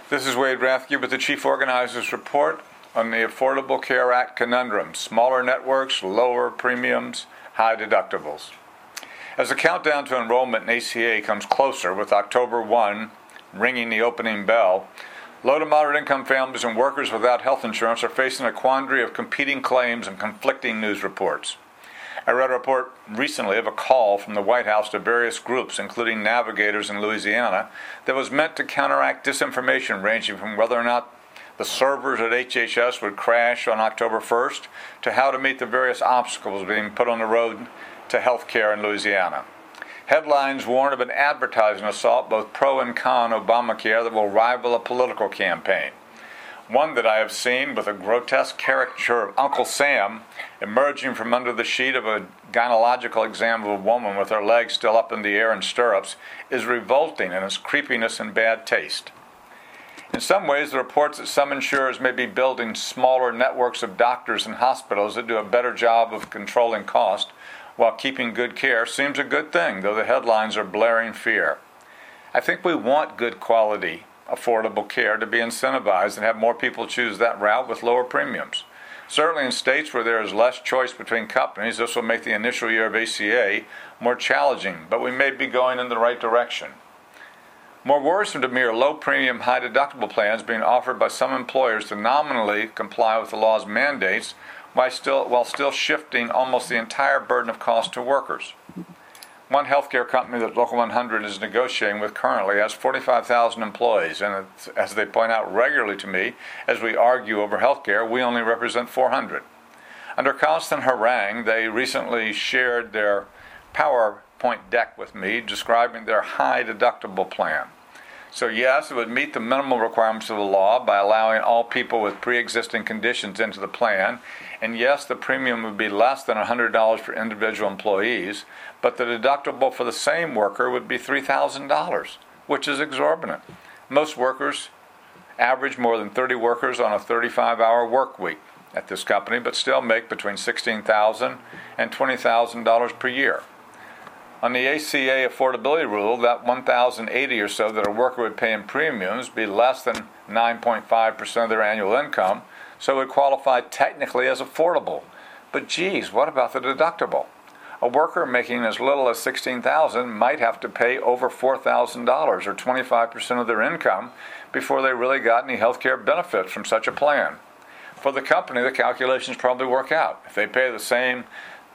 This is Wade Rathke with the Chief Organizer's Report on the Affordable Care Act conundrum: smaller networks, lower premiums, high deductibles. As the countdown to enrollment in ACA comes closer, with October 1 ringing the opening bell, low to moderate income families and workers without health insurance are facing a quandary of competing claims and conflicting news reports. I read a report recently of a call from the White House to various groups, including navigators in Louisiana, that was meant to counteract disinformation ranging from whether or not the servers at HHS would crash on October 1st to how to meet the various obstacles being put on the road to health care in Louisiana. Headlines warn of an advertising assault, both pro and con Obamacare, that will rival a political campaign. One that I have seen with a grotesque caricature of Uncle Sam emerging from under the sheet of a gynecological exam of a woman with her legs still up in the air in stirrups is revolting in its creepiness and bad taste. In some ways, the reports that some insurers may be building smaller networks of doctors and hospitals that do a better job of controlling cost while keeping good care seems a good thing, though the headlines are blaring fear. I think we want good quality, affordable care to be incentivized and have more people choose that route with lower premiums. Certainly in states where there is less choice between companies, this will make the initial year of ACA more challenging, but we may be going in the right direction. More worrisome to me are low-premium, high-deductible plans being offered by some employers to nominally comply with the law's mandates while still shifting almost the entire burden of cost to workers. One healthcare company that Local 100 is negotiating with currently has 45,000 employees, and as they point out regularly to me, as we argue over healthcare, we only represent 400. Under constant harangue, they recently shared their PowerPoint deck with me describing their high-deductible plan. So yes, it would meet the minimal requirements of the law by allowing all people with pre-existing conditions into the plan, and yes, the premium would be less than $100 for individual employees, but the deductible for the same worker would be $3,000, which is exorbitant. Most workers average more than 30 workers on a 35-hour work week at this company, but still make between $16,000 and $20,000 per year. On the ACA affordability rule, that $1,080 or so that a worker would pay in premiums be less than 9.5% of their annual income, so it would qualify technically as affordable. But geez, what about the deductible? A worker making as little as $16,000 might have to pay over $4,000 or 25% of their income before they really got any health care benefits from such a plan. For the company, the calculations probably work out. If they pay the same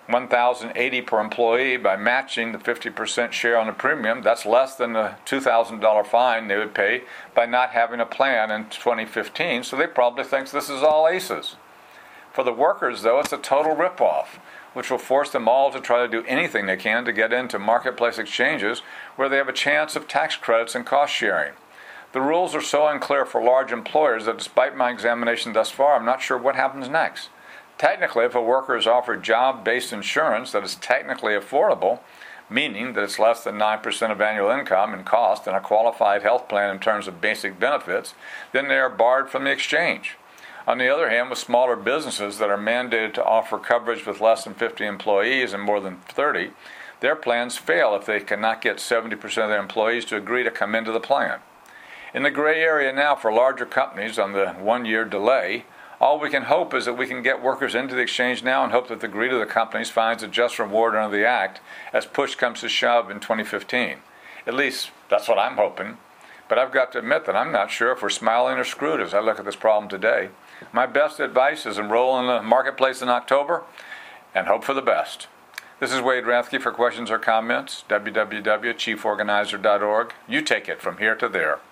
$1,080 per employee by matching the 50% share on the premium, that's less than the $2,000 fine they would pay by not having a plan in 2015, so they probably think this is all aces. For the workers, though, it's a total ripoff, which will force them all to try to do anything they can to get into marketplace exchanges where they have a chance of tax credits and cost sharing. The rules are so unclear for large employers that despite my examination thus far, I'm not sure what happens next. Technically, if a worker is offered job-based insurance that is technically affordable, meaning that it's less than 9% of annual income in cost and a qualified health plan in terms of basic benefits, then they are barred from the exchange. On the other hand, with smaller businesses that are mandated to offer coverage with less than 50 employees and more than 30, their plans fail if they cannot get 70% of their employees to agree to come into the plan. In the gray area now for larger companies on the one-year delay, all we can hope is that we can get workers into the exchange now and hope that the greed of the companies finds a just reward under the Act as push comes to shove in 2015. At least, that's what I'm hoping. But I've got to admit that I'm not sure if we're smiling or screwed as I look at this problem today. My best advice is enroll in the marketplace in October and hope for the best. This is Wade Rathke. For questions or comments, www.chieforganizer.org. You take it from here to there.